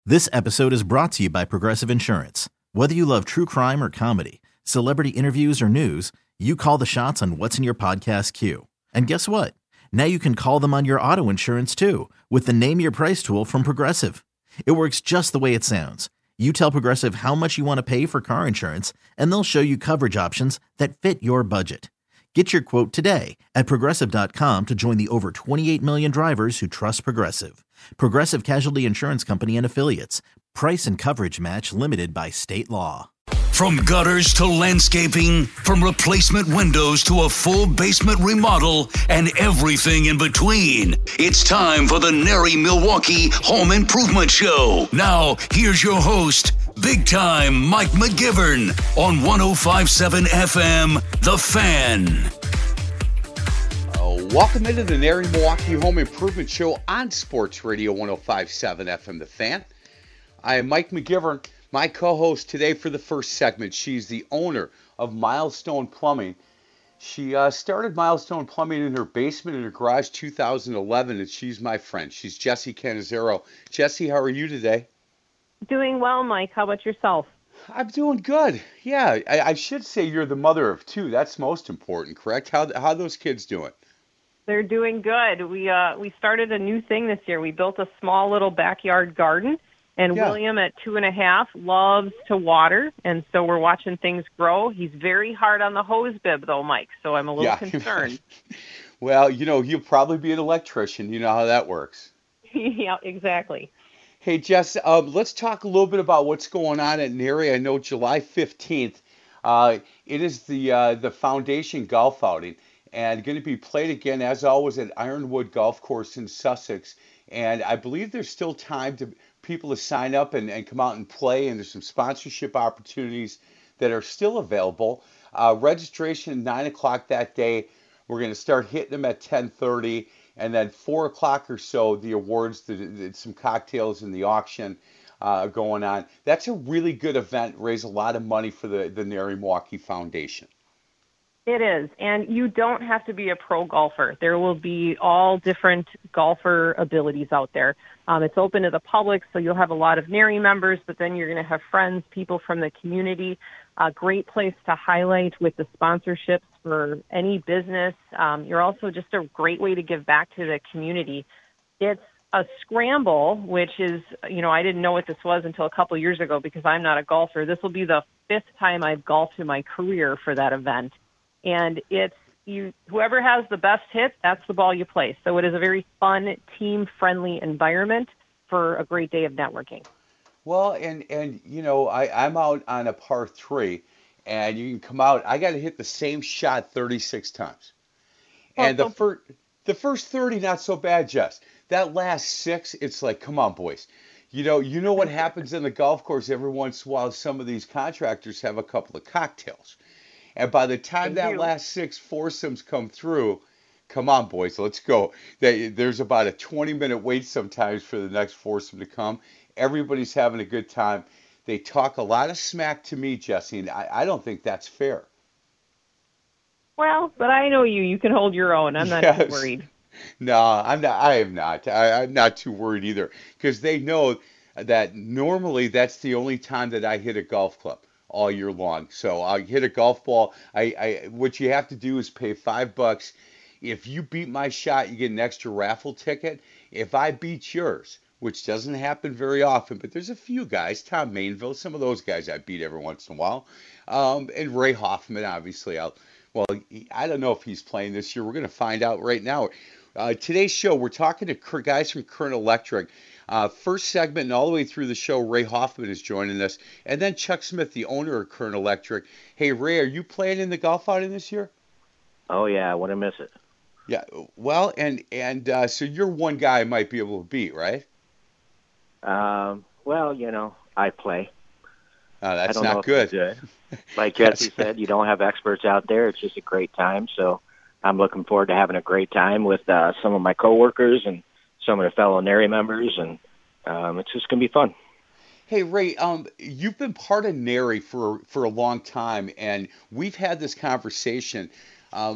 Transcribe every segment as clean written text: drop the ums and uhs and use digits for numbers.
This episode is brought to you by Progressive Insurance. Whether you love true crime or comedy, celebrity interviews or news, you call the shots on what's in your podcast queue. And guess what? Now you can call them on your auto insurance too with the Name Your Price tool from Progressive. It works just the way it sounds. You tell Progressive how much you want to pay for car insurance, and they'll show you coverage options that fit your budget. Get your quote today at Progressive.com to join the over 28 million drivers who trust Progressive. Progressive Casualty Insurance Company and Affiliates. Price and coverage match limited by state law. From gutters to landscaping, from replacement windows to a full basement remodel, and everything in between. It's time for the Nary Milwaukee Home Improvement Show. Now, here's your host, Big Time Mike McGivern on 105.7 FM, The Fan. Welcome into the Nary Milwaukee Home Improvement Show on Sports Radio 105.7 FM, The Fan. I am Mike McGivern. My co-host today for the first segment, she's the owner of Milestone Plumbing. She started Milestone Plumbing in her basement in her garage 2011, and she's my friend. She's Jessie Canizero. Jessie, how are you today? Doing well, Mike. How about yourself? I'm doing good. Yeah, I should say you're the mother of two. That's most important, correct? How are those kids doing? They're doing good. We started a new thing this year. We built a small little backyard garden. And yeah. William, at 2.5, loves to water, and so we're watching things grow. He's very hard on the hose bib, though, Mike, so I'm a little concerned. Well, he'll probably be an electrician. You know how that works. Yeah, exactly. Hey, Jess, let's talk a little bit about what's going on at Nary. I know July 15th, it is the Foundation Golf Outing, and going to be played again, as always, at Ironwood Golf Course in Sussex. And I believe there's still time to people to sign up and come out and play, and there's some sponsorship opportunities that are still available. Registration at 9 o'clock that day. We're going to start hitting them at 10:30, and then 4 o'clock or so, the awards, some cocktails and the auction going on. That's a really good event, raise a lot of money for the Nary Milwaukee Foundation. It is, and you don't have to be a pro golfer. There will be all different golfer abilities out there. It's open to the public, so you'll have a lot of Nary members, but then you're going to have friends, people from the community. A great place to highlight with the sponsorships for any business. You're also just a great way to give back to the community. It's a scramble, which is, I didn't know what this was until a couple years ago because I'm not a golfer. This will be the 5th time I've golfed in my career for that event. And it's whoever has the best hit, that's the ball you play. So it is a very fun, team-friendly environment for a great day of networking. Well, and I'm out on a par 3, and you can come out. I got to hit the same shot 36 times. And the first 30, not so bad, Jess. That last 6, it's like, come on, boys. You know what happens in the golf course every once in a while? Some of these contractors have a couple of cocktails. And by the time that last 6 foursomes come through, come on, boys, let's go. There's about a 20-minute wait sometimes for the next foursome to come. Everybody's having a good time. They talk a lot of smack to me, Jessie, and I don't think that's fair. Well, but I know you. You can hold your own. I'm not too worried. No, I'm not. I am not. I'm not too worried either because they know that normally that's the only time that I hit a golf club all year long. So I hit a golf ball. What you have to do is pay $5. If you beat my shot, you get an extra raffle ticket. If I beat yours, which doesn't happen very often, but there's a few guys, Tom Mainville, some of those guys I beat every once in a while, and Ray Hoffman, obviously. I don't know if he's playing this year. We're going to find out right now. Today's show, we're talking to guys from Kern Electric. First segment and all the way through the show, Ray Hoffman is joining us. And then Chuck Smith, the owner of Kern Electric. Hey, Ray, are you playing in the golf outing this year? Oh, yeah. I wouldn't miss it. Yeah. Well, and so you're one guy I might be able to beat, right? Well, I play. That's I don't not know if good. Good. Like Jesse said, you don't have experts out there. It's just a great time. So I'm looking forward to having a great time with some of my coworkers and some of the fellow Nary members, and it's just going to be fun. Hey, Ray, you've been part of Nary for a long time, and we've had this conversation.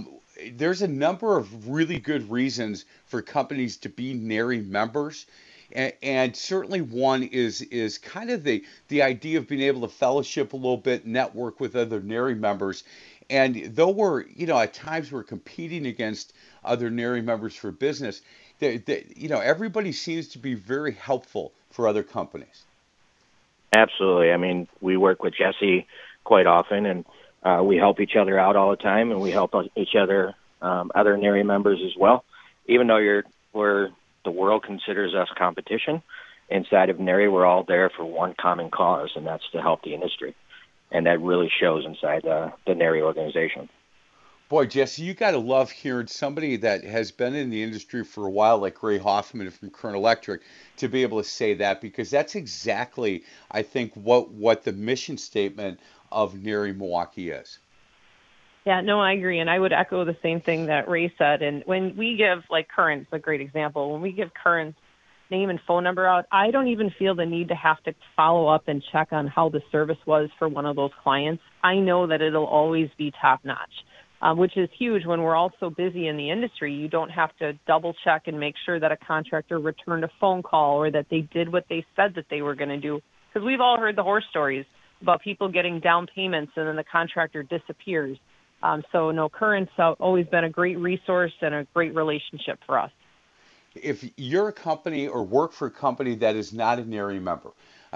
There's a number of really good reasons for companies to be Nary members. And certainly one is kind of the idea of being able to fellowship a little bit, network with other NARI members. And though we're, at times we're competing against other NARI members for business, everybody seems to be very helpful for other companies. Absolutely. I mean, we work with Jesse quite often, and we help each other out all the time, and we help each other, other NARI members as well. Even though the world considers us competition, inside of NARI, we're all there for one common cause, and that's to help the industry. And that really shows inside the NARI organization. Boy, Jesse, you got to love hearing somebody that has been in the industry for a while, like Ray Hoffman from Kern Electric, to be able to say that, because that's exactly, I think, what the mission statement of NARI Milwaukee is. Yeah, no, I agree. And I would echo the same thing that Ray said. And when we give, like Current's a great example, when we give Current's name and phone number out, I don't even feel the need to have to follow up and check on how the service was for one of those clients. I know that it'll always be top notch, which is huge when we're all so busy in the industry. You don't have to double check and make sure that a contractor returned a phone call or that they did what they said that they were going to do. Because we've all heard the horror stories about people getting down payments and then the contractor disappears. So no, Current's always been a great resource and a great relationship for us. If you're a company or work for a company that is not a NARI member,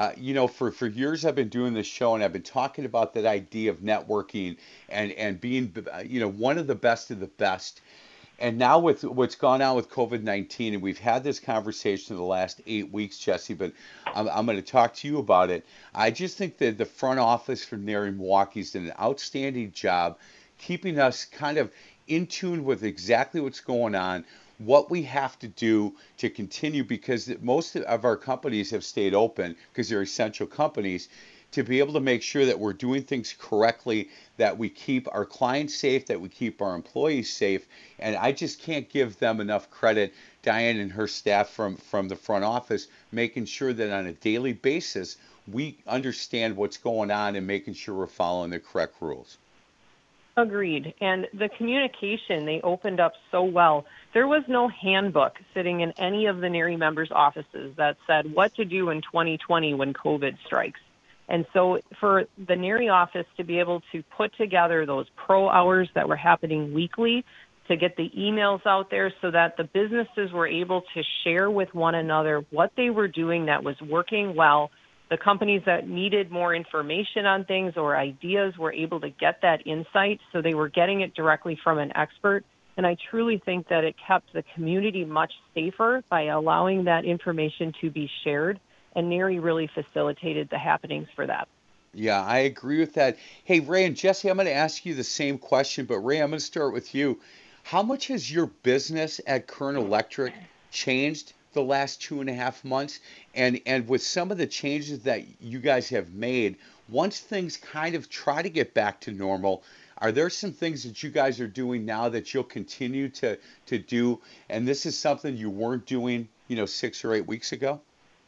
for years I've been doing this show and I've been talking about that idea of networking and being, one of the best of the best. And now with what's gone on with COVID-19, and we've had this conversation in the last 8 weeks, Jesse, but I'm going to talk to you about it. I just think that the front office for NARI Milwaukee's done an outstanding job keeping us kind of in tune with exactly what's going on, what we have to do to continue, because most of our companies have stayed open because they're essential companies, to be able to make sure that we're doing things correctly, that we keep our clients safe, that we keep our employees safe. And I just can't give them enough credit, Diane and her staff from the front office, making sure that on a daily basis we understand what's going on and making sure we're following the correct rules. Agreed. And the communication, they opened up so well. There was no handbook sitting in any of the NARI members' offices that said what to do in 2020 when COVID strikes. And so for the NARI office to be able to put together those pro hours that were happening weekly, to get the emails out there so that the businesses were able to share with one another what they were doing that was working well. The companies that needed more information on things or ideas were able to get that insight, so they were getting it directly from an expert. And I truly think that it kept the community much safer by allowing that information to be shared, and NARI really facilitated the happenings for that. Yeah, I agree with that. Hey, Ray and Jesse, I'm going to ask you the same question, but Ray, I'm going to start with you. How much has your business at Kern Electric changed the last 2.5 months? And with some of the changes that you guys have made, once things kind of try to get back to normal, are there some things that you guys are doing now that you'll continue to do? And this is something you weren't doing, 6 or 8 weeks ago?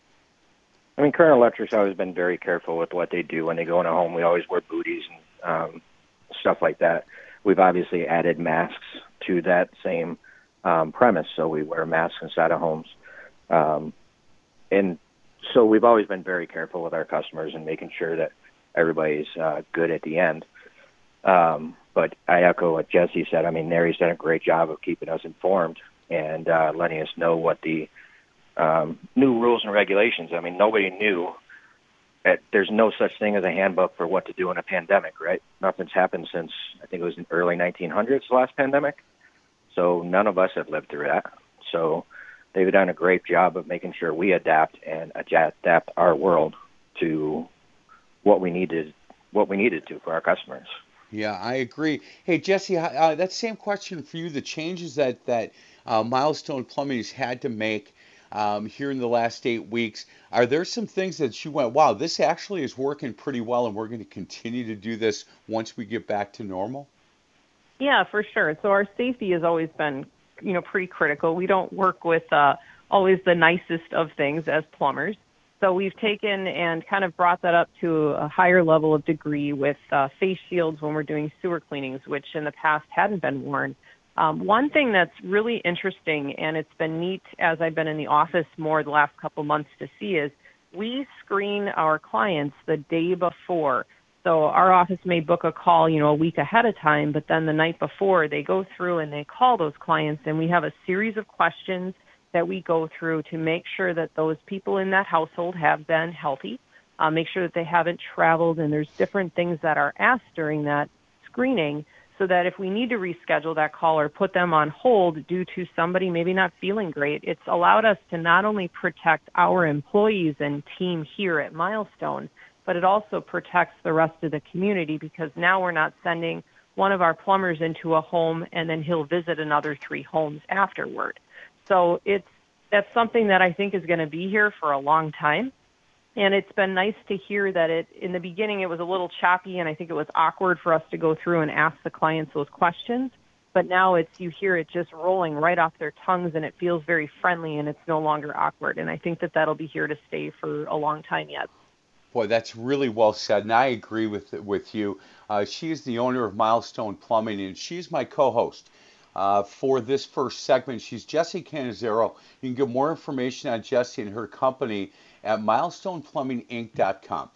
I mean, Kern Electric's always been very careful with what they do when they go in a home. We always wear booties and stuff like that. We've obviously added masks to that same premise, so we wear masks inside of homes. And so we've always been very careful with our customers and making sure that everybody's good at the end. But I echo what Jesse said. I mean, NARI's done a great job of keeping us informed and letting us know what the new rules and regulations. I mean, nobody knew. There's no such thing as a handbook for what to do in a pandemic, right? Nothing's happened since, I think it was in early 1900s, the last pandemic. So none of us have lived through that. So they've done a great job of making sure we adapt our world to what we needed to for our customers. Yeah, I agree. Hey, Jesse, that same question for you. The changes that Milestone Plumbing has had to make here in the last 8 weeks, are there some things that you went, wow, this actually is working pretty well, and we're going to continue to do this once we get back to normal? Yeah, for sure. So our safety has always been, pretty critical. We don't work with always the nicest of things as plumbers. So we've taken and kind of brought that up to a higher level of degree with face shields when we're doing sewer cleanings, which in the past hadn't been worn. One thing that's really interesting, and it's been neat as I've been in the office more the last couple months to see, is we screen our clients the day before. So our office may book a call, a week ahead of time, but then the night before they go through and they call those clients, and we have a series of questions that we go through to make sure that those people in that household have been healthy, make sure that they haven't traveled, and there's different things that are asked during that screening so that if we need to reschedule that call or put them on hold due to somebody maybe not feeling great, it's allowed us to not only protect our employees and team here at Milestone, but it also protects the rest of the community because now we're not sending one of our plumbers into a home and then he'll visit another 3 homes afterward. So that's something that I think is going to be here for a long time. And it's been nice to hear that in the beginning it was a little choppy and I think it was awkward for us to go through and ask the clients those questions. But now you hear it just rolling right off their tongues and it feels very friendly and it's no longer awkward. And I think that that'll be here to stay for a long time yet. Boy, that's really well said, and I agree with you. She is the owner of Milestone Plumbing, and she's my co-host for this first segment. She's Jessie Cannizzaro. You can get more information on Jessie and her company at milestoneplumbinginc.com.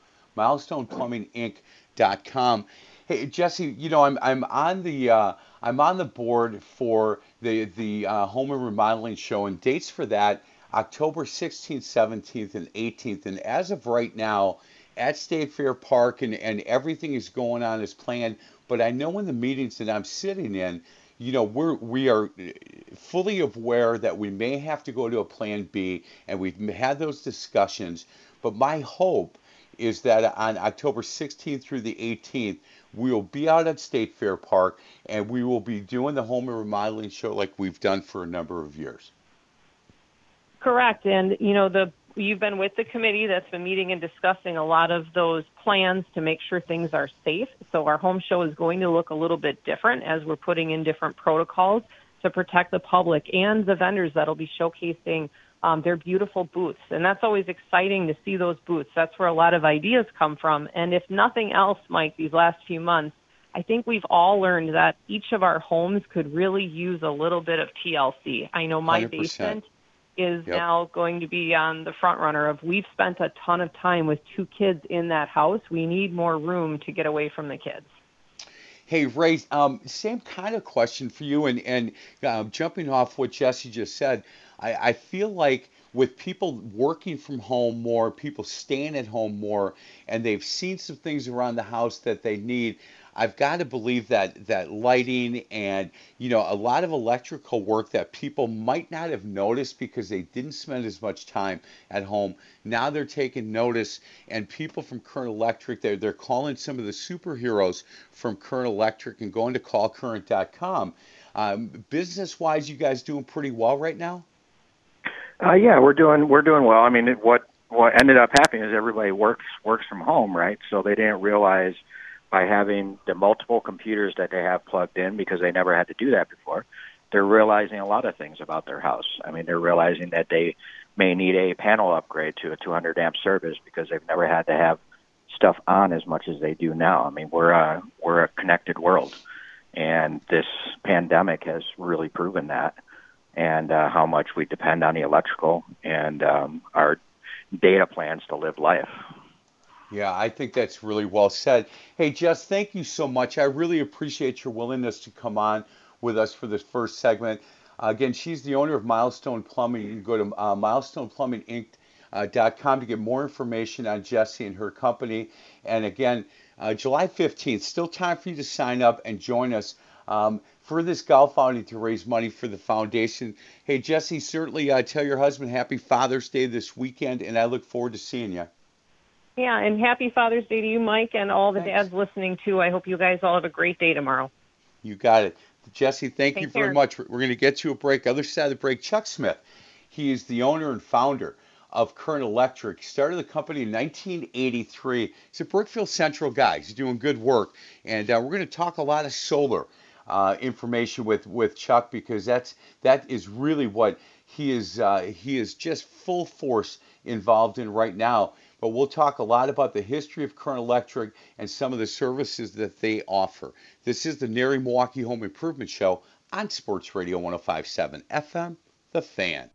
milestoneplumbinginc.com. Hey, Jessie, I'm on the board for the Home and Remodeling Show, and dates for that October 16th, 17th, and 18th. And as of right now, at State Fair Park, and everything is going on as planned. But I know in the meetings that I'm sitting in, we are fully aware that we may have to go to a plan B, and we've had those discussions. But my hope is that on October 16th through the 18th, we will be out at State Fair Park, and we will be doing the Home and Remodeling Show like we've done for a number of years. Correct. And, you've been with the committee that's been meeting and discussing a lot of those plans to make sure things are safe. So our home show is going to look a little bit different as we're putting in different protocols to protect the public and the vendors that'll be showcasing their beautiful booths. And that's always exciting to see those booths. That's where a lot of ideas come from. And if nothing else, Mike, these last few months, I think we've all learned that each of our homes could really use a little bit of TLC. I know my 100%. Basement is now going to be on the front runner of we've spent a ton of time with 2 kids in that house. We need more room to get away from the kids. Hey, Ray, same kind of question for you. And jumping off what Jessie just said, I feel like with people working from home more, people staying at home more, and they've seen some things around the house that they need, I've got to believe that lighting and, a lot of electrical work that people might not have noticed because they didn't spend as much time at home. Now they're taking notice, and people from Current Electric, they're calling some of the superheroes from Current Electric and going to callcurrent.com. Business-wise, you guys doing pretty well right now? Yeah, we're doing well. I mean, what ended up happening is everybody works from home, right? So they didn't realize by having the multiple computers that they have plugged in, because they never had to do that before, they're realizing a lot of things about their house. I mean, they're realizing that they may need a panel upgrade to a 200 amp service because they've never had to have stuff on as much as they do now. I mean, we're a connected world, and this pandemic has really proven that, and how much we depend on the electrical and our data plans to live life. Yeah, I think that's really well said. Hey, Jess, thank you so much. I really appreciate your willingness to come on with us for this first segment. Again, she's the owner of Milestone Plumbing. You can go to milestoneplumbinginc.com to get more information on Jessie and her company. And again, July 15th, still time for you to sign up and join us for this golf outing to raise money for the foundation. Hey, Jessie, certainly tell your husband Happy Father's Day this weekend, and I look forward to seeing you. Yeah, and happy Father's Day to you, Mike, and all the dads listening, too. I hope you guys all have a great day tomorrow. You got it. Jessie, thank you very care. much. We're going to get to a break. Other side of the break, Chuck Smith. He is the owner and founder of Current Electric. He started the company in 1983. He's a Brookfield Central guy. He's doing good work. And we're going to talk a lot of solar information with Chuck, because that is really what he is just full force involved in right now. But we'll talk a lot about the history of Current Electric and some of the services that they offer. This is the NARI Milwaukee Home Improvement Show on Sports Radio 105.7 FM, The Fan.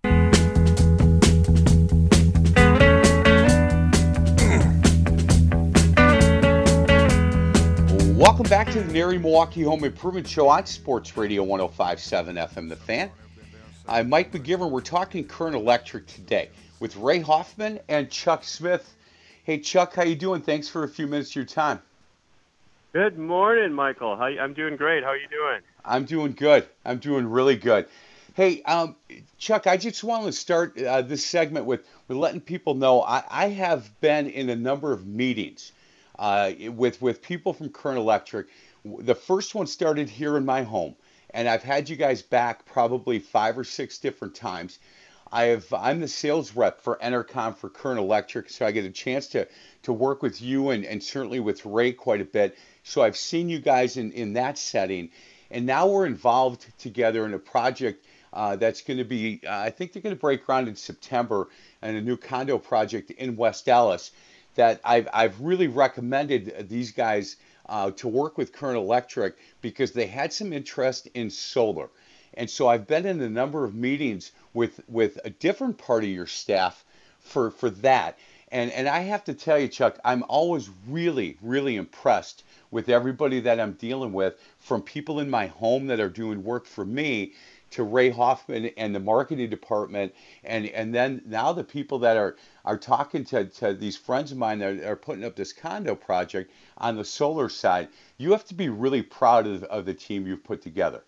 Welcome back to the Nary Milwaukee Home Improvement Show on Sports Radio 105.7 FM, The Fan. I'm Mike McGivern. We're talking Kern Electric today with Ray Hoffman and Chuck Smith. Hey, Chuck, how you doing? Thanks for a few minutes of your time. Good morning, Michael. I'm doing great. How are you doing? I'm doing good. I'm doing really good. Hey, Chuck, I just want to start this segment with letting people know I have been in a number of meetings with people from Kern Electric. The first one started here in my home, and I've had you guys back probably 5 or 6 different times. I'm the sales rep for Enercom for Kern Electric, so I get a chance to work with you and certainly with Ray quite a bit. So I've seen you guys in that setting, and now we're involved together in a project that's going to be, I think they're going to break ground in September, and a new condo project in West Allis that I've really recommended these guys to work with Kern Electric because they had some interest in solar. And so I've been in a number of meetings with a different part of your staff for that. And I have to tell you, Chuck, I'm always really, really impressed with everybody that I'm dealing with, from people in my home that are doing work for me to Ray Hoffman and the marketing department, and then now the people that are talking to these friends of mine that are putting up this condo project on the solar side. You have to be really proud of the team you've put together.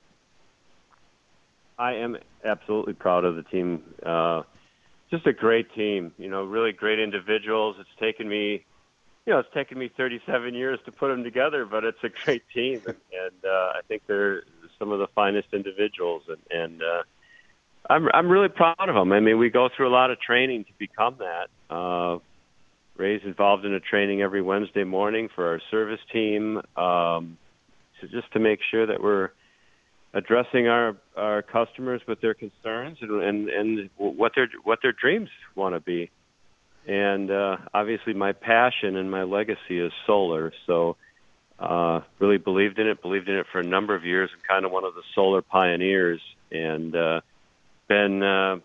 I am absolutely proud of the team. Just a great team, really great individuals. It's taken me 37 years to put them together, but it's a great team, and I think they're some of the finest individuals, and I'm really proud of them. I mean, we go through a lot of training to become that. Ray's involved in a training every Wednesday morning for our service team, so just to make sure that we're addressing our customers with their concerns and what their dreams want to be. And obviously my passion and my legacy is solar, so really believed in it for a number of years. I'm kind of one of the solar pioneers, and been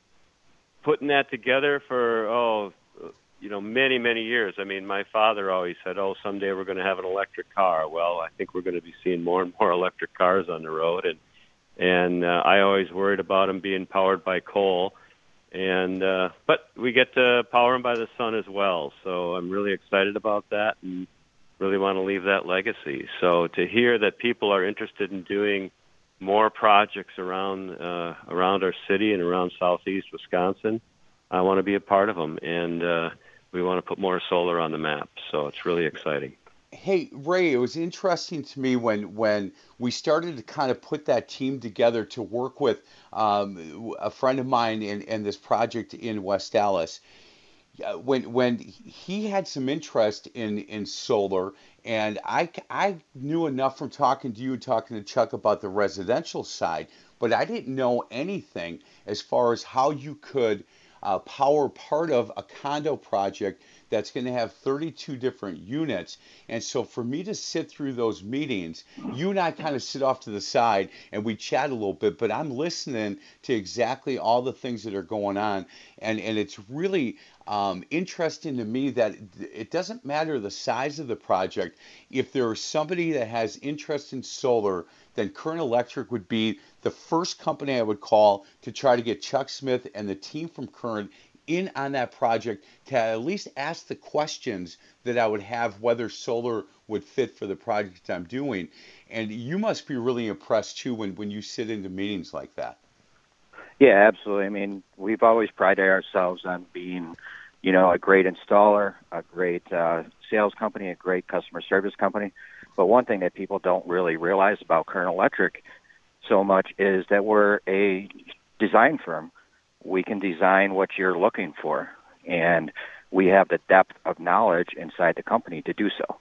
putting that together for many, many years. I mean, my father always said, someday we're going to have an electric car. Well, I think we're going to be seeing more and more electric cars on the road, and I always worried about them being powered by coal. And but we get to power them by the sun as well, so I'm really excited about that and really want to leave that legacy. So to hear that people are interested in doing more projects around our city and around southeast Wisconsin, I want to be a part of them, and we want to put more solar on the map. So it's really exciting. Hey, Ray, it was interesting to me when we started to kind of put that team together to work with a friend of mine in this project in West Allis. When he had some interest in solar, and I knew enough from talking to you, talking to Chuck about the residential side, but I didn't know anything as far as how you could power part of a condo project that's going to have 32 different units. And so for me to sit through those meetings, you and I kind of sit off to the side and we chat a little bit, but I'm listening to exactly all the things that are going on. And it's really interesting to me that it doesn't matter the size of the project. If there's somebody that has interest in solar, then Kern Electric would be the first company I would call to try to get Chuck Smith and the team from Kern in on that project to at least ask the questions that I would have whether solar would fit for the project I'm doing. And you must be really impressed too when you sit into meetings like that. Yeah, absolutely. I mean, we've always prided ourselves on being, a great installer, a great sales company, a great customer service company. But one thing that people don't really realize about Kern Electric so much is that we're a design firm. We can design what you're looking for, and we have the depth of knowledge inside the company to do so.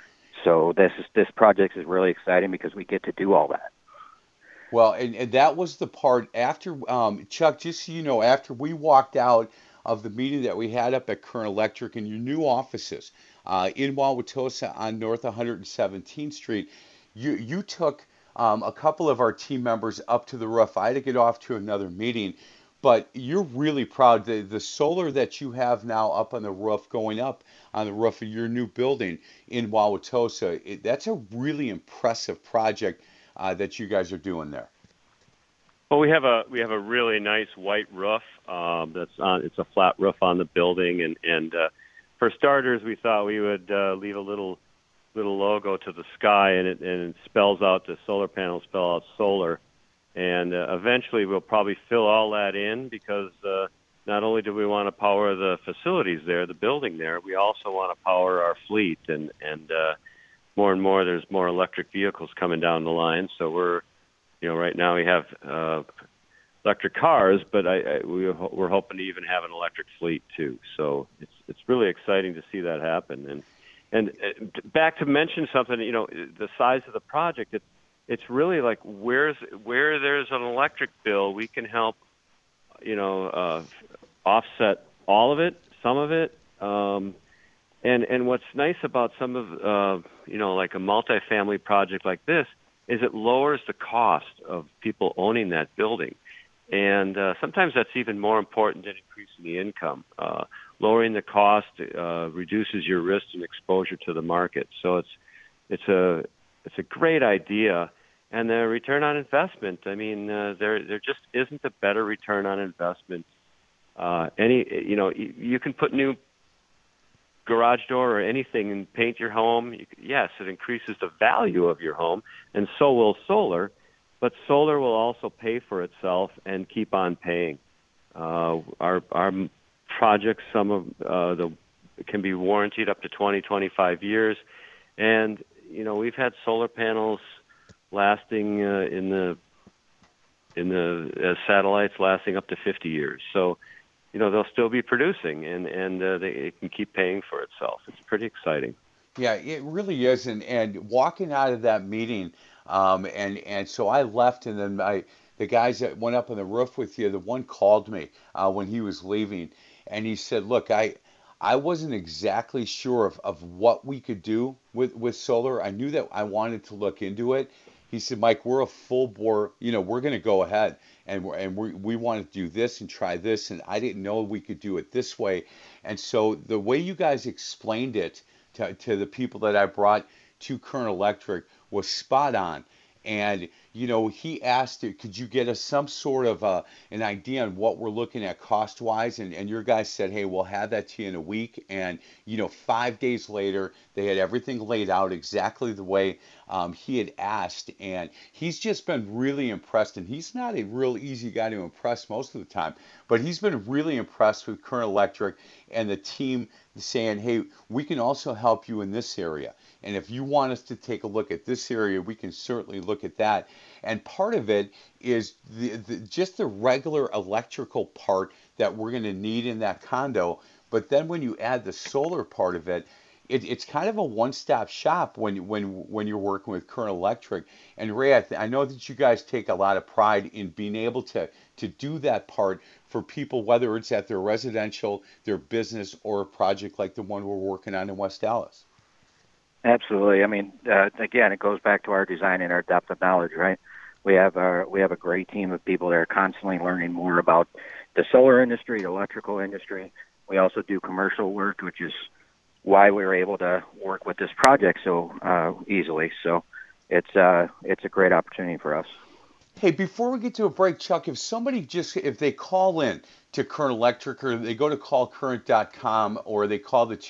So this project is really exciting because we get to do all that. Well, and that was the part after, Chuck, just so you know, after we walked out of the meeting that we had up at Kern Electric in your new offices in Wauwatosa on North 117th Street, you took a couple of our team members up to the roof. I had to get off to another meeting, but you're really proud. The solar that you have now up on the roof, going up on the roof of your new building in Wauwatosa, that's a really impressive project that you guys are doing there. Well, we have a really nice white roof. It's a flat roof on the building, and for starters, we thought we would leave a little logo to the sky, and it spells out, the solar panels spell out solar, and eventually we'll probably fill all that in, because not only do we want to power the facilities there, the building there, we also want to power our fleet, and more and more there's more electric vehicles coming down the line. So we're, right now we have electric cars, but we're hoping to even have an electric fleet too. So it's really exciting to see that happen. And back to mention something, the size of the project, it's really like where there's an electric bill, we can help, offset all of it, some of it. And what's nice about some of, like a multifamily project like this, is it lowers the cost of people owning that building. And sometimes that's even more important than increasing the income. Lowering the cost reduces your risk and exposure to the market. So it's a great idea. And the return on investment, I mean, there just isn't a better return on investment. You can put new garage door or anything and paint your home. Yes, it increases the value of your home, and so will solar. But solar will also pay for itself and keep on paying. Our projects, some of can be warranted up to 20, 25 years, and we've had solar panels lasting in the satellites lasting up to 50 years. So, they'll still be producing, and it can keep paying for itself. It's pretty exciting. Yeah, it really is. And walking out of that meeting, and so I left, and then the guys that went up on the roof with you, the one called me when he was leaving, and he said, "Look, I wasn't exactly sure of what we could do with solar. I knew that I wanted to look into it." He said, "Mike, we're a full bore. We're going to go ahead, and we want to do this and try this, and I didn't know we could do it this way." And so the way you guys explained it to the people that I brought to Current Electric was spot on. And he asked, could you get us some sort of an idea on what we're looking at cost wise? And your guys said, hey, we'll have that to you in a week. And 5 days later, they had everything laid out exactly the way he had asked. And he's just been really impressed. And he's not a real easy guy to impress most of the time, but he's been really impressed with Current Electric and the team, saying, hey, we can also help you in this area. And if you want us to take a look at this area, we can certainly look at that. And part of it is just the regular electrical part that we're going to need in that condo. But then when you add the solar part of it, it's kind of a one-stop shop when you're working with Current Electric. And Ray, I know that you guys take a lot of pride in being able to do that part for people, whether it's at their residential, their business, or a project like the one we're working on in West Dallas. Absolutely. I mean, again, it goes back to our design and our depth of knowledge, right? We have a great team of people that are constantly learning more about the solar industry, the electrical industry. We also do commercial work, which is why we were able to work with this project so easily. So it's a great opportunity for us. Hey, before we get to a break, Chuck, if they call in to Current Electric, or they go to callcurrent.com, or they call the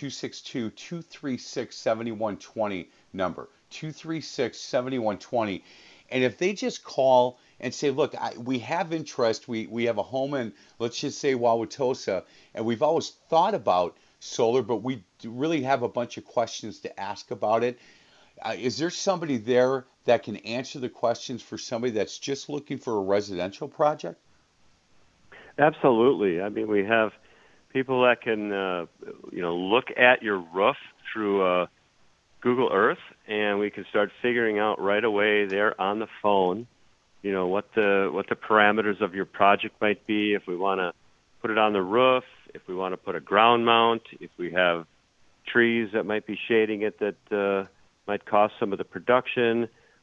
262-236-7120 number, 236-7120, and if they just call and say, look, we have interest, we have a home in, let's just say, Wauwatosa, and we've always thought about solar, but we really have a bunch of questions to ask about it. Is there somebody there that can answer the questions for somebody that's just looking for a residential project? Absolutely. I mean, we have people that can, look at your roof through Google Earth, and we can start figuring out right away there on the phone, what the parameters of your project might be. If we want to put it on the roof, if we want to put a ground mount, if we have trees that might be shading it that might cost some of the production.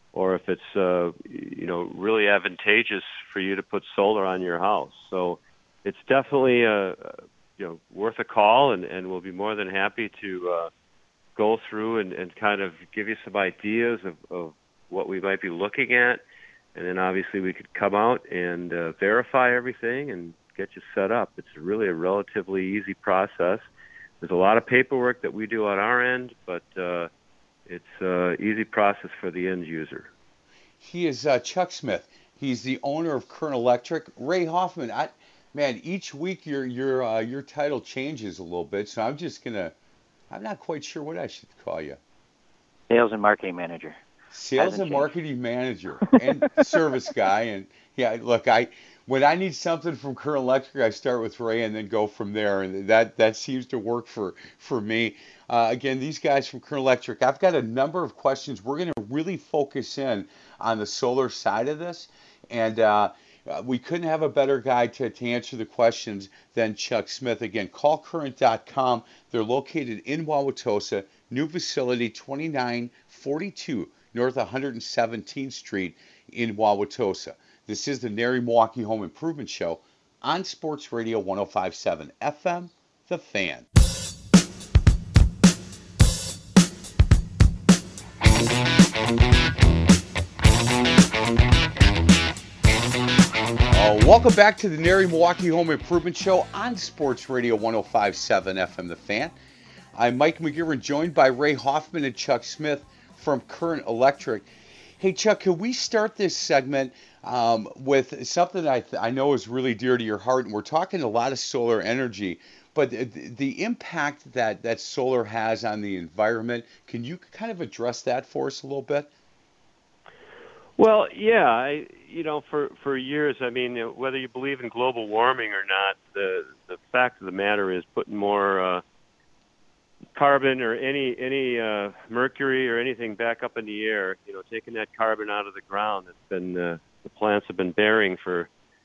or if it's really advantageous for you to put solar on your house. So it's definitely worth a call, and we'll be more than happy to go through and kind of give you some ideas of what we might be looking at. And then obviously we could come out and verify everything and get you set up. It's really a relatively easy process. There's a lot of paperwork that we do on our end, but it's an easy process for the end user. He is Chuck Smith. He's the owner of Current Electric. Ray Hoffman, each week your title changes a little bit, so I'm not quite sure what I should call you. Sales and marketing manager. Sales and marketing manager and service guy. And yeah, look, when I need something from Current Electric, I start with Ray and then go from there. And that seems to work for me. Again, these guys from Current Electric, I've got a number of questions. We're going to really focus in on the solar side of this. And we couldn't have a better guy to answer the questions than Chuck Smith. Again, callcurrent.com. They're located in Wauwatosa, new facility 2942 North 117th Street in Wauwatosa. This is the Nary Milwaukee Home Improvement Show on Sports Radio 105.7 FM, The Fan. Welcome back to the Nary Milwaukee Home Improvement Show on Sports Radio 105.7 FM, The Fan. I'm Mike McGivern, joined by Ray Hoffman and Chuck Smith from Current Electric. Hey, Chuck, can we start this segment with something I know is really dear to your heart? And we're talking a lot of solar energy, but the impact that solar has on the environment, can you kind of address that for us a little bit? Well, yeah, for years, whether you believe in global warming or not, the fact of the matter is putting more carbon or any mercury or anything back up in the air, taking that carbon out of the ground that's been the plants have been bearing for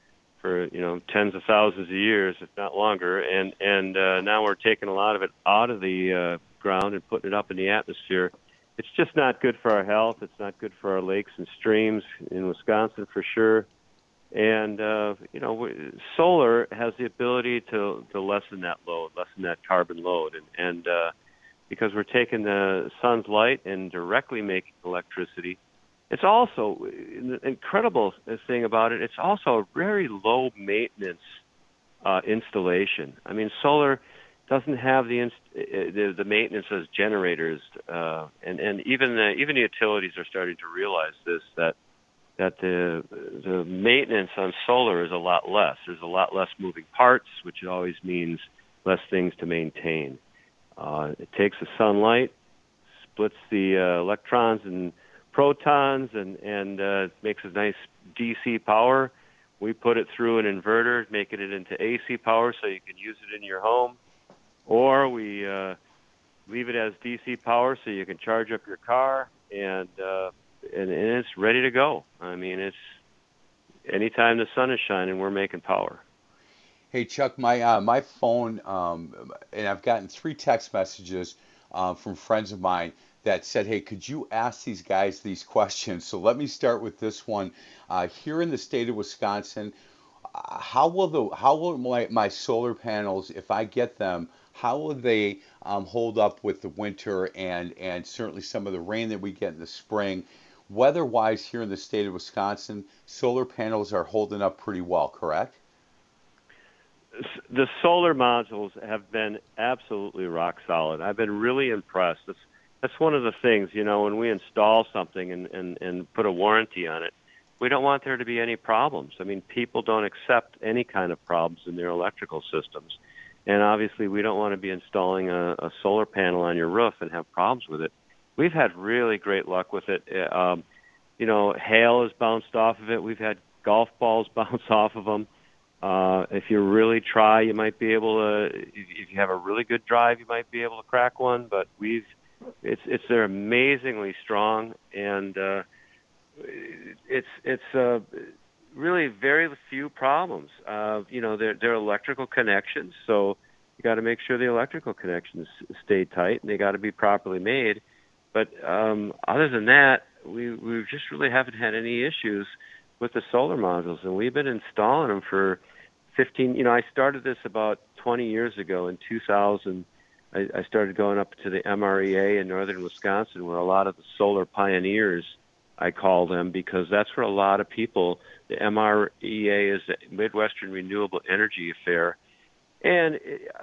tens of thousands of years, if not longer, and now we're taking a lot of it out of the ground and putting it up in the atmosphere. It's just not good for our health. It's not good for our lakes and streams in Wisconsin for sure. And solar has the ability to lessen that load, lessen that carbon load, and because we're taking the sun's light and directly making electricity. It's also an incredible thing about it. It's also a very low maintenance installation. Solar doesn't have the maintenance as generators, and even the utilities are starting to realize this, that the maintenance on solar is a lot less. There's a lot less moving parts, which always means less things to maintain. It takes the sunlight, splits the electrons and protons, and makes a nice DC power. We put it through an inverter, making it into AC power so you can use it in your home. Or we leave it as DC power so you can charge up your car, and it's ready to go. It's anytime the sun is shining, we're making power. Hey, Chuck, my phone, and I've gotten 3 text messages from friends of mine that said, hey, could you ask these guys these questions? So let me start with this one. Here in the state of Wisconsin, how will my solar panels, if I get them, how will they hold up with the winter and certainly some of the rain that we get in the spring? Weather-wise here in the state of Wisconsin, solar panels are holding up pretty well, correct? The solar modules have been absolutely rock solid. I've been really impressed. That's one of the things, when we install something and put a warranty on it, we don't want there to be any problems. People don't accept any kind of problems in their electrical systems. And obviously, we don't want to be installing a solar panel on your roof and have problems with it. We've had really great luck with it. Hail has bounced off of it. We've had golf balls bounce off of them. If you really try, you might be able to. If you have a really good drive, you might be able to crack one. But they're amazingly strong, and it's really very few problems. They're electrical connections, so you got to make sure the electrical connections stay tight, and they got to be properly made. But other than that, we just really haven't had any issues with the solar modules, and we've been installing them for 15. I started this about 20 years ago in 2000. I started going up to the MREA in northern Wisconsin, where a lot of the solar pioneers, I call them, because that's where a lot of people. The MREA is the Midwestern Renewable Energy Affair, and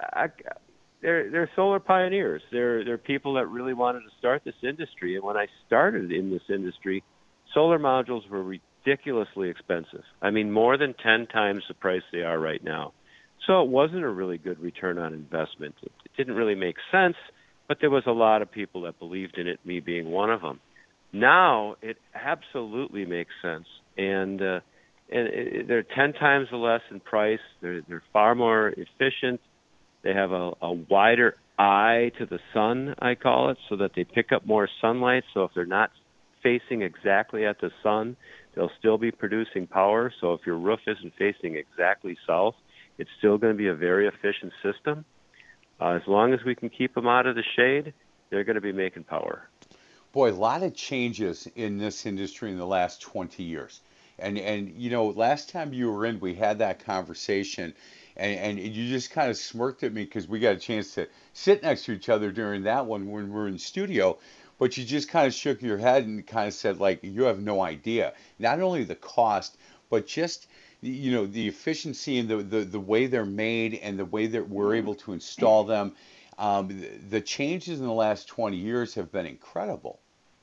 they're solar pioneers. They're people that really wanted to start this industry. And when I started in this industry, solar modules were ridiculously expensive. I mean, more than 10 times the price they are right now. So it wasn't a really good return on investment. It didn't really make sense, but there was a lot of people that believed in it, me being one of them. Now it absolutely makes sense, and they're 10 times less in price. They're far more efficient. They have a wider eye to the sun, I call it, so that they pick up more sunlight. So if they're not facing exactly at the sun, they'll still be producing power. So if your roof isn't facing exactly south, it's still going to be a very efficient system. As long as we can keep them out of the shade, they're going to be making power. Boy, a lot of changes in this industry in the last 20 years. And last time you were in, we had that conversation, and you just kind of smirked at me because we got a chance to sit next to each other during that one when we were in studio. But you just kind of shook your head and kind of said, like, you have no idea. Not only the cost, but just the efficiency and the way they're made and the way that we're able to install them. The changes in the last 20 years have been incredible.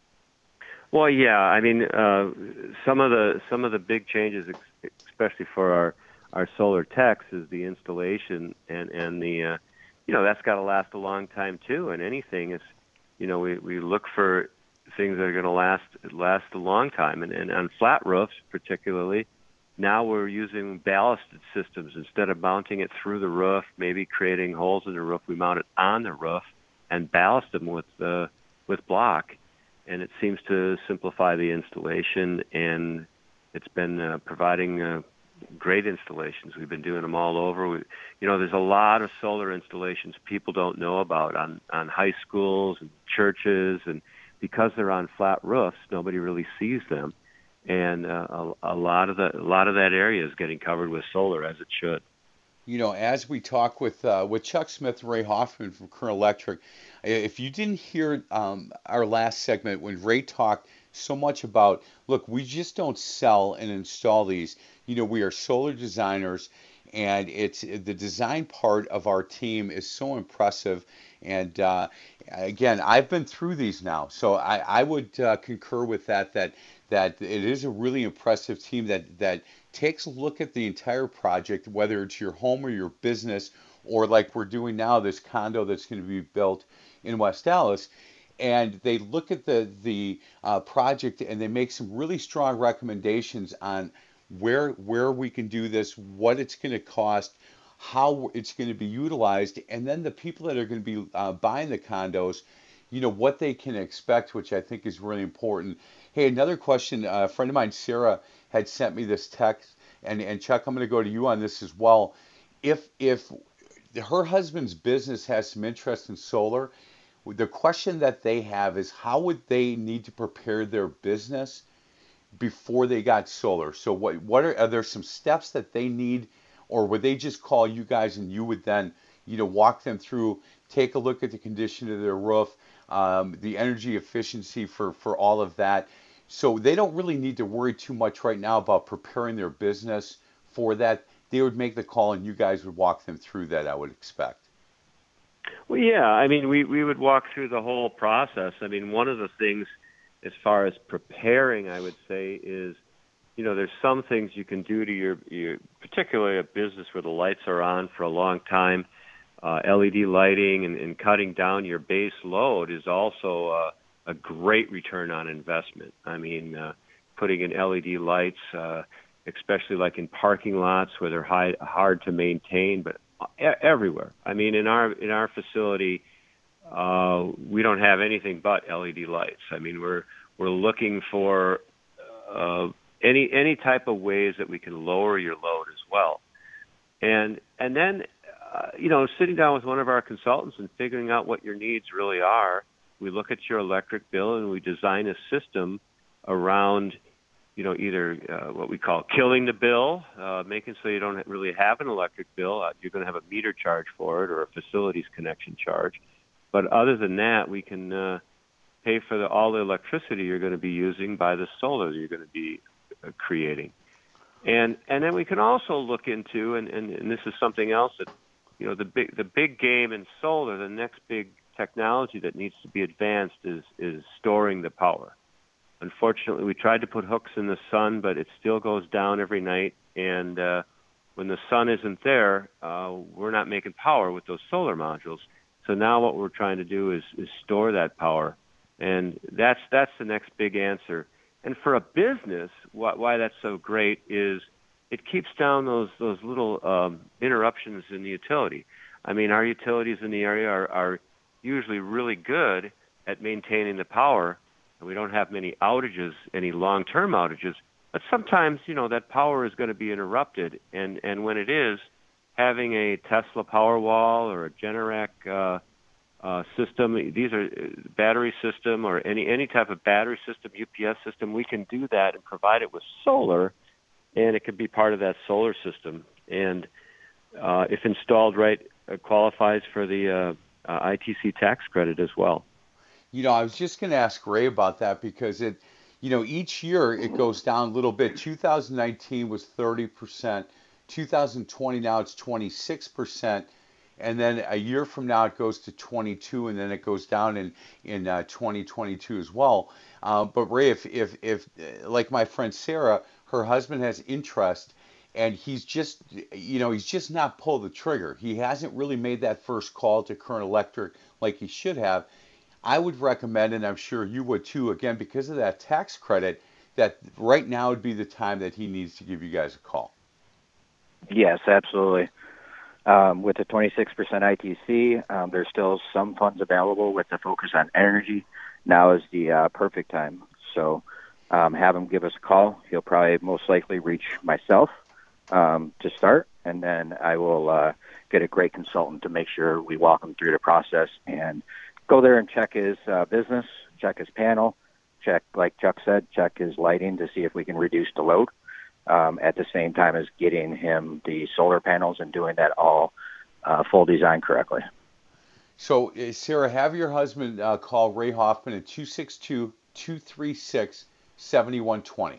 Well, yeah, I mean, some of the big changes, especially for our solar techs, is the installation and the that's got to last a long time too. And anything is, we look for things that are going to last a long time. And on flat roofs, particularly, now we're using ballasted systems instead of mounting it through the roof, maybe creating holes in the roof. We mount it on the roof and ballast them with block. And it seems to simplify the installation, and it's been providing great installations. We've been doing them all over. There's a lot of solar installations people don't know about on high schools and churches, and because they're on flat roofs, nobody really sees them. And a lot of that area is getting covered with solar, as it should. As we talk with Chuck Smith and Ray Hoffman from Current Electric, if you didn't hear our last segment when Ray talked so much about, look, we just don't sell and install these. We are solar designers, and it's the design part of our team is so impressive. And again, I've been through these now, so I would concur with that it is a really impressive team that takes a look at the entire project, whether it's your home or your business, or like we're doing now, this condo that's going to be built in West Dallas. And they look at the project, and they make some really strong recommendations on where we can do this, what it's going to cost, how it's going to be utilized, and then the people that are going to be buying the condos, what they can expect, which I think is really important. Hey, another question. A friend of mine, Sarah, had sent me this text, and Chuck, I'm going to go to you on this as well. If her husband's business has some interest in solar, the question that they have is how would they need to prepare their business before they got solar? So what are there some steps that they need, or would they just call you guys and you would then walk them through, take a look at the condition of their roof, the energy efficiency for all of that? So they don't really need to worry too much right now about preparing their business for that. They would make the call and you guys would walk them through that, I would expect. Well, yeah, I mean, we would walk through the whole process. I mean, one of the things as far as preparing, I would say, is, there's some things you can do to your particularly a business where the lights are on for a long time. LED lighting and cutting down your base load is also a great return on investment. I mean, putting in LED lights, especially like in parking lots where they're hard to maintain, but everywhere. I mean, in our facility, we don't have anything but LED lights. I mean, we're looking for any type of ways that we can lower your load as well, and then sitting down with one of our consultants and figuring out what your needs really are. We look at your electric bill and we design a system around, either what we call killing the bill, making so you don't really have an electric bill. You're going to have a meter charge for it or a facilities connection charge. But other than that, we can pay for all the electricity you're going to be using by the solar that you're going to be creating. And then we can also look into, and this is something else that, the big game in solar, the next big technology that needs to be advanced is storing the power. Unfortunately, we tried to put hooks in the sun, but it still goes down every night. And when the sun isn't there, we're not making power with those solar modules. So now what we're trying to do is store that power. And that's the next big answer. And for a business, why that's so great is it keeps down those little interruptions in the utility. I mean, our utilities in the area are usually really good at maintaining the power, and we don't have many outages, any long-term outages. But sometimes, that power is going to be interrupted, and when it is, having a Tesla Powerwall or a Generac system, these are battery system or any type of battery system, UPS system, we can do that and provide it with solar, and it can be part of that solar system. And if installed right, it qualifies for the ITC tax credit as well. I was just going to ask Ray about that because each year it goes down a little bit. 2019 was 30%. 2020 now it's 26%. And then a year from now it goes to 22, and then it goes down in 2022 as well. But Ray, if like my friend Sarah, her husband has interest, and he's just not pulled the trigger. He hasn't really made that first call to Current Electric like he should have. I would recommend, and I'm sure you would too, again, because of that tax credit, that right now would be the time that he needs to give you guys a call. Yes, absolutely. With the 26% ITC, there's still some funds available with the focus on energy. Now is the perfect time. So have him give us a call. He'll probably most likely reach myself to start, and then I will get a great consultant to make sure we walk him through the process and go there and check his business, check his panel, check, like Chuck said, check his lighting to see if we can reduce the load. At the same time as getting him the solar panels and doing that all full design correctly. So, Sarah, have your husband call Ray Hoffman at 262-236-7120.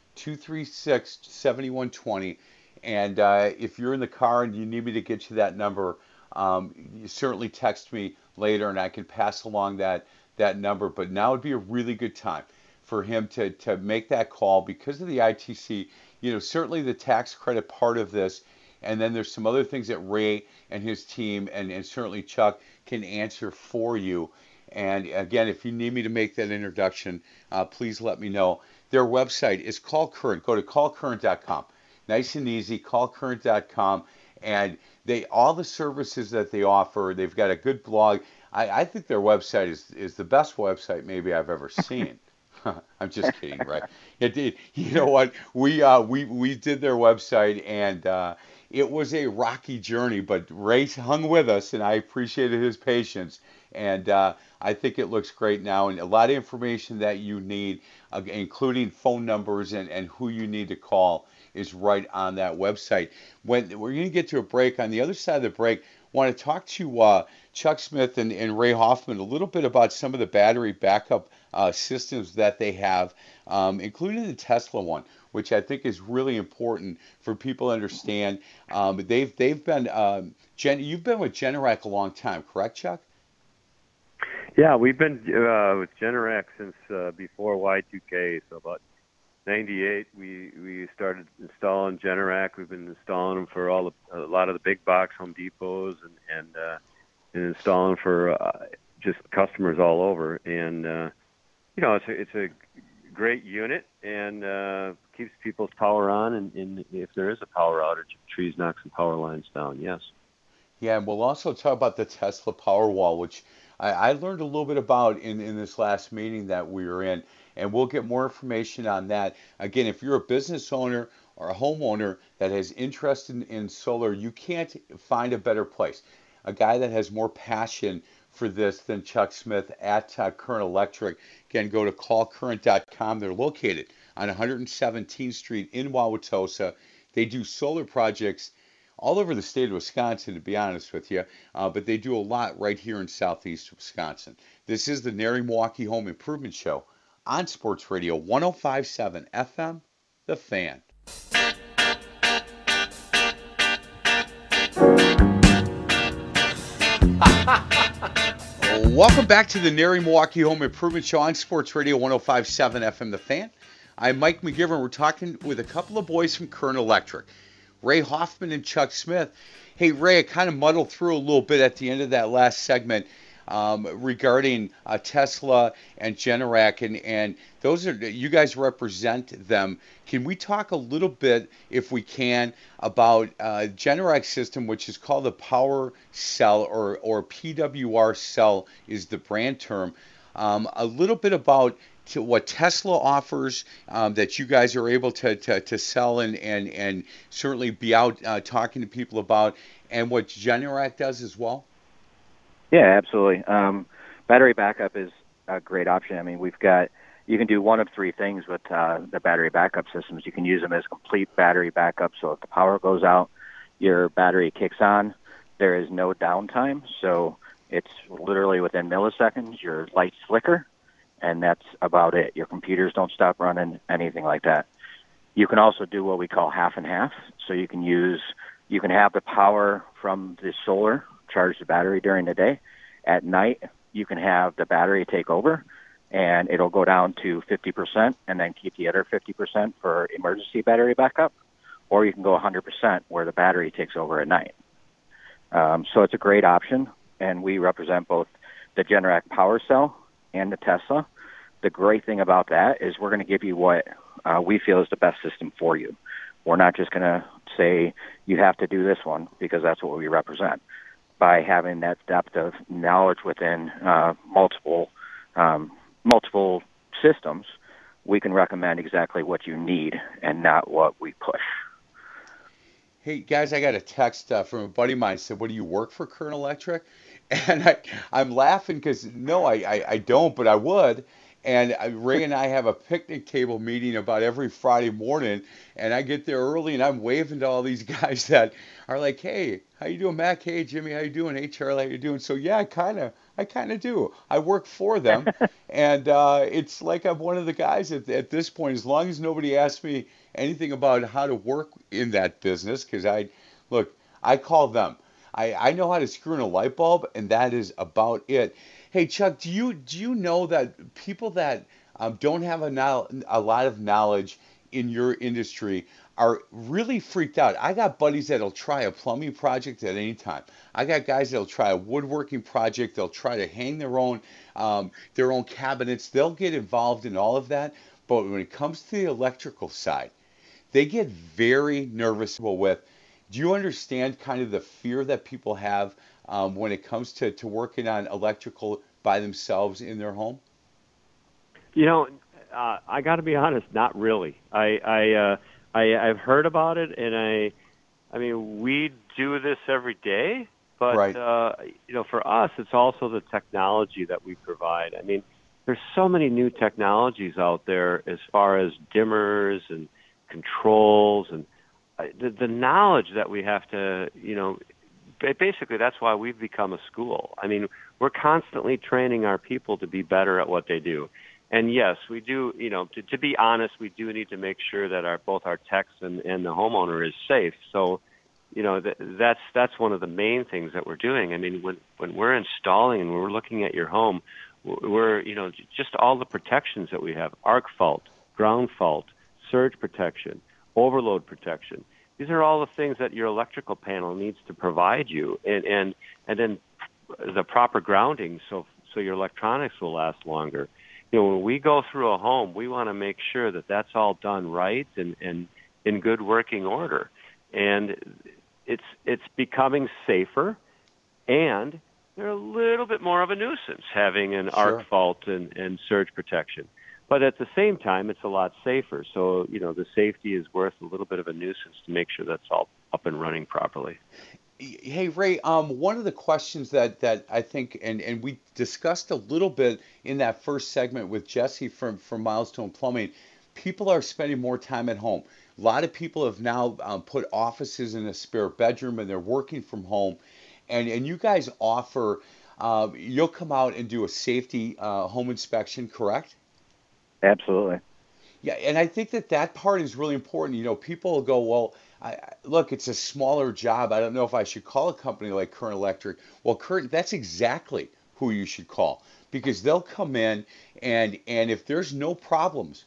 236-7120. And if you're in the car and you need me to get you that number, you certainly text me later and I can pass along that number. But now would be a really good time for him to make that call because of the ITC. Certainly the tax credit part of this, and then there's some other things that Ray and his team and certainly Chuck can answer for you. And again, if you need me to make that introduction, please let me know. Their website is Call Current. Go to callcurrent.com. Nice and easy, callcurrent.com. And all the services that they offer, they've got a good blog. I think their website is the best website maybe I've ever seen. I'm just kidding, right? You know what? We did their website, and it was a rocky journey, but Ray hung with us, and I appreciated his patience. And I think it looks great now, and a lot of information that you need, including phone numbers and who you need to call, is right on that website. When we're going to get to a break, on the other side of the break, I want to talk to Chuck Smith and Ray Hoffman a little bit about some of the battery backup systems that they have, including the Tesla one, which I think is really important for people to understand. They've been you've been with Generac a long time, correct, Chuck? Yeah, we've been with Generac since before Y2K, so about 98 we started installing Generac. We've been installing them for a lot of the big box Home Depots and installing for just customers all over. And it's a great unit and keeps people's power on. And if there is a power outage, trees knock some power lines down. Yes. Yeah, and we'll also talk about the Tesla Powerwall, which I learned a little bit about in this last meeting that we were in, and we'll get more information on that. Again, if you're a business owner or a homeowner that has interest in solar, you can't find a better place. A guy that has more passion for this than Chuck Smith at Current Electric. Again, go to callcurrent.com. They're located on 117th Street in Wauwatosa. They do solar projects all over the state of Wisconsin, to be honest with you, but they do a lot right here in southeast Wisconsin. This is the Nary Milwaukee Home Improvement Show on Sports Radio 105.7 FM, The Fan. Welcome back to the Nary Milwaukee Home Improvement Show on Sports Radio 105.7 FM, The Fan. I'm Mike McGivern. We're talking with a couple of boys from Current Electric, Ray Hoffman and Chuck Smith. Hey, Ray, I kind of muddled through a little bit at the end of that last segment regarding Tesla and Generac, and those are, you guys represent them. Can we talk a little bit, if we can, about Generac system, which is called the Power Cell, or PWR Cell is the brand term. A little bit about what Tesla offers that you guys are able to sell and certainly be out talking to people about, and what Generac does as well? Yeah, absolutely. Battery backup is a great option. I mean, you can do one of three things with the battery backup systems. You can use them as complete battery backup, so if the power goes out, your battery kicks on. There is no downtime, so it's literally within milliseconds. Your lights flicker, and that's about it. Your computers don't stop running, anything like that. You can also do what we call half and half, so you can have the power from the solar charge the battery during the day. At night, you can have the battery take over, and it'll go down to 50% and then keep the other 50% for emergency battery backup, or you can go 100% where the battery takes over at night. So it's a great option, and we represent both the Generac Power Cell and the Tesla. The great thing about that is we're going to give you what we feel is the best system for you. We're not just going to say you have to do this one because that's what we represent. By having that depth of knowledge within multiple systems, we can recommend exactly what you need and not what we push. Hey, guys, I got a text from a buddy of mine said, "What, do you work for Current Electric?" And I'm laughing because, no, I don't, but I would. And Ray and I have a picnic table meeting about every Friday morning, and I get there early, and I'm waving to all these guys that are like, "Hey, how you doing, Mac? Hey, Jimmy, how you doing? Hey, Charlie, how you doing?" So yeah, I kind of do. I work for them, and it's like I'm one of the guys at this point. As long as nobody asks me anything about how to work in that business, because I call them. I know how to screw in a light bulb, and that is about it. Hey, Chuck, do you know that people that don't have a lot of knowledge in your industry are really freaked out? I got buddies that'll try a plumbing project at any time. I got guys that'll try a woodworking project. They'll try to hang their own cabinets. They'll get involved in all of that. But when it comes to the electrical side, they get very nervous with. Do you understand kind of the fear that people have when it comes to working on electrical by themselves in their home? You know, I got to be honest, not really. I've heard about it, and I mean, we do this every day, but right. For us, it's also the technology that we provide. I mean, there's so many new technologies out there as far as dimmers and controls and the knowledge that we have to, basically that's why we've become a school. I mean, we're constantly training our people to be better at what they do. And yes, we do, to be honest, we do need to make sure that both our techs and the homeowner is safe. So, that's one of the main things that we're doing. I mean, when we're installing and when we're looking at your home, we're, just all the protections that we have, arc fault, ground fault, surge protection, overload protection. These are all the things that your electrical panel needs to provide you, and then the proper grounding so your electronics will last longer. When we go through a home, we want to make sure that that's all done right and in good working order. And it's becoming safer, and they're a little bit more of a nuisance having an arc fault and surge protection. But at the same time, it's a lot safer. So, the safety is worth a little bit of a nuisance to make sure that's all up and running properly. Hey Ray, one of the questions that I think, and we discussed a little bit in that first segment with Jesse from Milestone Plumbing, people are spending more time at home. A lot of people have now put offices in a spare bedroom and they're working from home, and you guys offer, you'll come out and do a safety home inspection, correct? Absolutely. Yeah, and I think that part is really important. People will go, well, look, it's a smaller job. I don't know if I should call a company like Current Electric. Well, Current, that's exactly who you should call because they'll come in and if there's no problems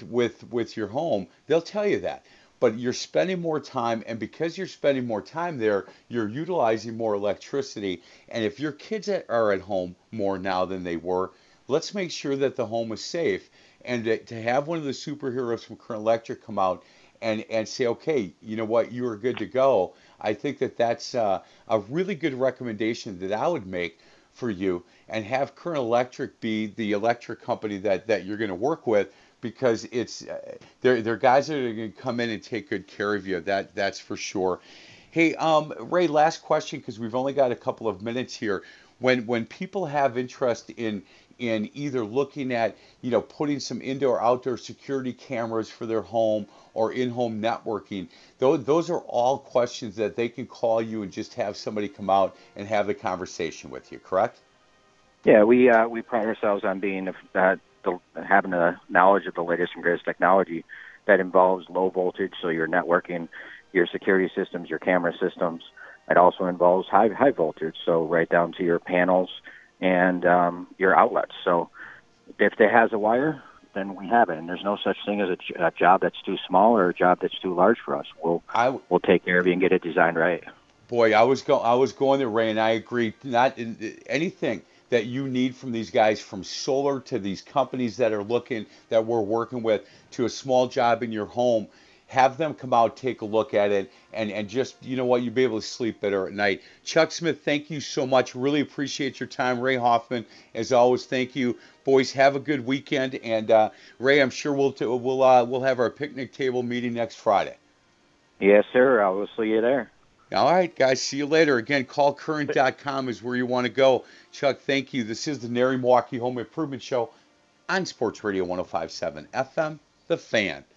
with your home, they'll tell you that. But you're spending more time, and because you're spending more time there, you're utilizing more electricity. And if your kids are at home more now than they were, let's make sure that the home is safe. And to have one of the superheroes from Current Electric come out and say, okay, you know what, you are good to go. I think that's a really good recommendation that I would make for you, and have Current Electric be the electric company that you're going to work with because they're guys that are going to come in and take good care of you. That's for sure. Hey, Ray, last question because we've only got a couple of minutes here. When people have interest in either looking at, putting some indoor outdoor security cameras for their home or in-home networking, those are all questions that they can call you and just have somebody come out and have the conversation with you, correct? Yeah, we pride ourselves on being having a knowledge of the latest and greatest technology that involves low voltage, so your networking, your security systems, your camera systems. It also involves high voltage, so right down to your panels and your outlets. So if it has a wire, then we have it, and there's no such thing as a job that's too small or a job that's too large for us. We'll take care of you and get it designed right. Boy, I was going there, Ray, and I agree. Not anything that you need from these guys, from solar to these companies that we're working with, to a small job in your home. Have them come out, take a look at it, and just, you'll be able to sleep better at night. Chuck Smith, thank you so much. Really appreciate your time. Ray Hoffman, as always, thank you. Boys, have a good weekend. And Ray, I'm sure we'll have our picnic table meeting next Friday. Yes, sir. I will see you there. All right, guys. See you later. Again, callcurrent.com is where you want to go. Chuck, thank you. This is the Nary Milwaukee Home Improvement Show on Sports Radio 105.7 FM, The Fan.